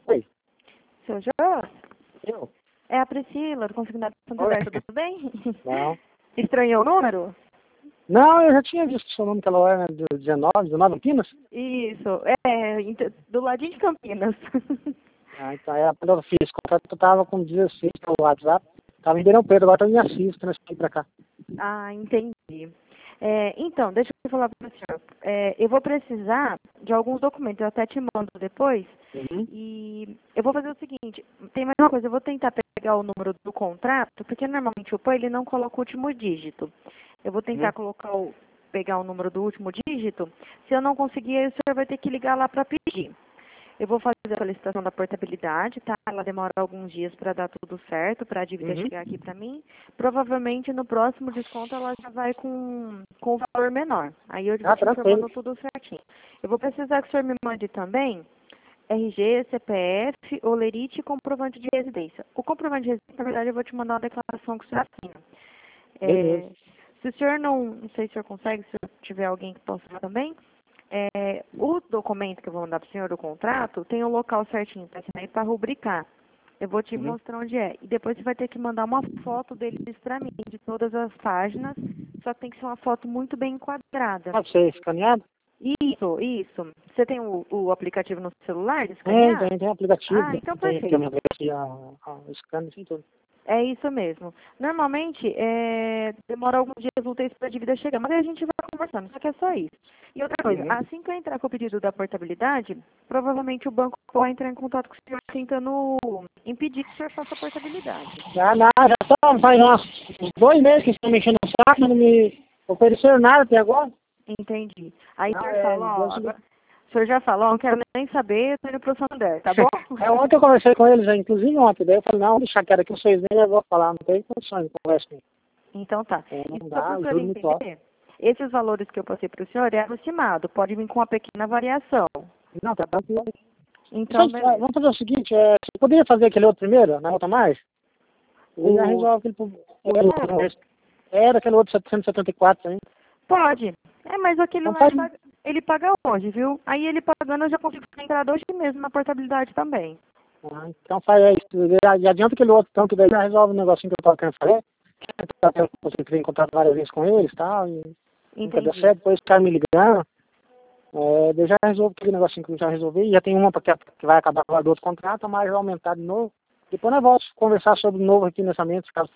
Oi. Seu Jô? Eu? É a Priscila, do Consignado Santander, tudo bem? Não. Estranhou o número? Não, eu já tinha visto o seu nome que ela era do 19 Campinas. Isso, do ladinho de Campinas. Ah, então quando eu fiz o contrato, eu tava com 16 pelo WhatsApp. Tava em Ribeirão Preto, agora tô em Assis, transferi pra cá. Ah, entendi. Então, deixa eu falar para o senhor. Eu vou precisar de alguns documentos, eu até te mando depois. Uhum. E eu vou fazer o seguinte, tem mais uma coisa, eu vou tentar pegar o número do contrato, porque normalmente o PAN ele não coloca o último dígito. Eu vou tentar pegar o número do último dígito. Se eu não conseguir, aí o senhor vai ter que ligar lá para pedir. Eu vou fazer a solicitação da portabilidade, tá? Ela demora alguns dias para dar tudo certo, para a dívida chegar aqui para mim. Provavelmente no próximo desconto ela já vai com o valor menor. Aí eu vou te informando tudo certinho. Eu vou precisar que o senhor me mande também RG, CPF, olerite e comprovante de residência. O comprovante de residência, na verdade, eu vou te mandar uma declaração que o senhor assina. Beleza. Se o senhor não sei se o senhor consegue, se tiver alguém que possa também, o documento que eu vou mandar para o senhor, o contrato, tem o local certinho para assinar e para rubricar. Eu vou te mostrar onde é. E depois você vai ter que mandar uma foto deles para mim, de todas as páginas, só que tem que ser uma foto muito bem enquadrada. Pode ser escaneado? Isso. Você tem o aplicativo no celular de escanear? Tem aplicativo. Ah, então Tem perfeito. aqui o scanner, assim tudo. É isso mesmo. Normalmente, demora alguns dias úteis para a dívida chegar, mas aí a gente vai conversando, só que é só isso. E outra coisa, assim que eu entrar com o pedido da portabilidade, provavelmente o banco vai entrar em contato com o senhor tentando impedir que o senhor faça a portabilidade. Já faz uns 2 meses que estão mexendo no saco, mas não me ofereceram nada até agora. Entendi. Aí o Não, senhor fala, ó, agora, o senhor já falou, não quero nem saber, eu tô indo pro Santander, tá bom? Ontem eu conversei com eles, inclusive ontem, daí eu falei, não, deixa quieto aqui, vocês nem eu vou falar, não tem condições de conversa com eles. Então tá. Não Só dá, para o senhor juro muito alto. entender, esses valores que eu passei para o senhor é aproximado, pode vir com uma pequena variação. Não, tá tranquilo. Então, beleza. Vamos fazer o seguinte, você poderia fazer aquele outro primeiro, na outra mais? Ele já resolve aquele era aquele outro 774 ainda. Pode. Mas aquele Então lá ele paga hoje, viu? Aí ele pagando eu já consigo entrar hoje mesmo na portabilidade também. Então faz isso. Já adianta aquele outro, então, que daí já resolve o negocinho que eu tava querendo fazer. Eu entrei em contato várias vezes com eles e tal, e nunca deu certo. Depois ficaram me ligando. Daí já resolvo aquele negocinho que eu já resolvi. Já tem uma que vai acabar com o do outro contrato, mas vai aumentar de novo. Depois nós vamos conversar sobre o novo aqui nessa mente, caso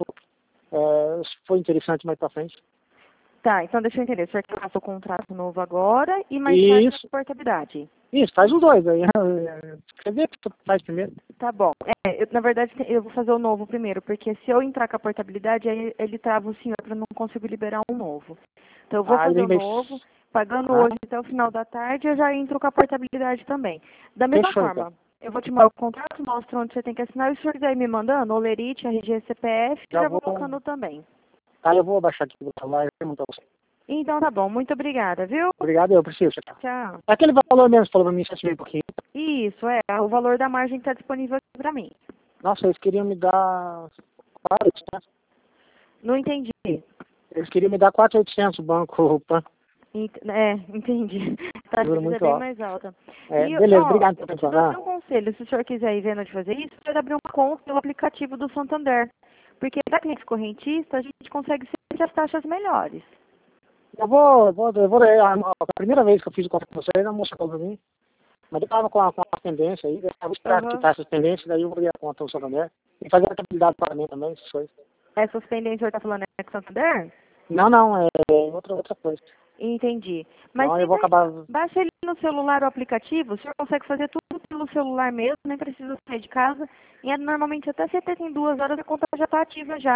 for interessante mais pra frente. Tá, então deixa eu entender. O senhor quer fazer o contrato novo agora e mais tarde a portabilidade? Isso, faz os dois. Aí quer ver que tu faz primeiro? Tá bom. Na verdade, eu vou fazer o novo primeiro, porque se eu entrar com a portabilidade, aí ele trava o senhor para não conseguir liberar um novo. Então eu vou fazer o novo, pagando hoje até o final da tarde, eu já entro com a portabilidade também. Da mesma forma, eu vou te mandar o contrato, mostro onde você tem que assinar, e se o senhor quiser ir me mandando, olerite, RG, CPF, já vou colocando também. Tá, eu vou baixar aqui o celular e perguntar pra você. Então tá bom, muito obrigada, viu? Obrigado, eu preciso. Tchau. Aquele valor mesmo, falou pra mim, 7 mil e pouquinho. Isso, o valor da margem que tá disponível aqui pra mim. Nossa, eles queriam me dar 4.800. Não entendi. Eles queriam me dar 4.800 o banco, o PAN. Entendi. Tá, muito bem alto. mais alta. Beleza, obrigado por te dou um conselho, se o senhor quiser ir vendo de fazer isso, pode abrir uma conta pelo aplicativo do Santander. Porque para clientes correntistas, a gente consegue sempre as taxas melhores. Eu vou a primeira vez que eu fiz o contrato com vocês, a moça falou pra mim. Mas eu tava com a pendência aí, eu vou esperar quitar essas pendências, daí eu vou abrir a conta no Santander. E fazer a contabilidade para mim também, essas coisas. Essas pendências que o senhor tá falando é com o Santander? Não, é outra coisa. Entendi. Mas eu vou acabar... baixa ele no celular o aplicativo, o senhor consegue fazer tudo pelo celular mesmo, nem precisa sair de casa. E normalmente até 72 horas a conta já está ativa já.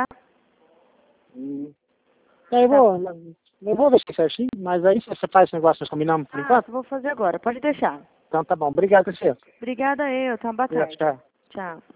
Eu vou ver se é certinho, mas aí você faz esse negócio, nós combinamos por enquanto? Vou fazer agora, pode deixar. Então tá bom, obrigado, Cristiano. Obrigada tá? Boa tarde. Tchau. Tchau.